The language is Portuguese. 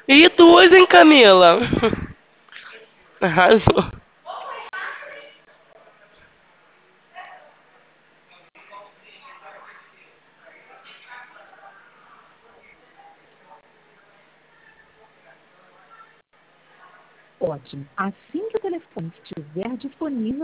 E duas, hein, Camila? Arrasou. Ótimo. Assim que o telefone estiver disponível,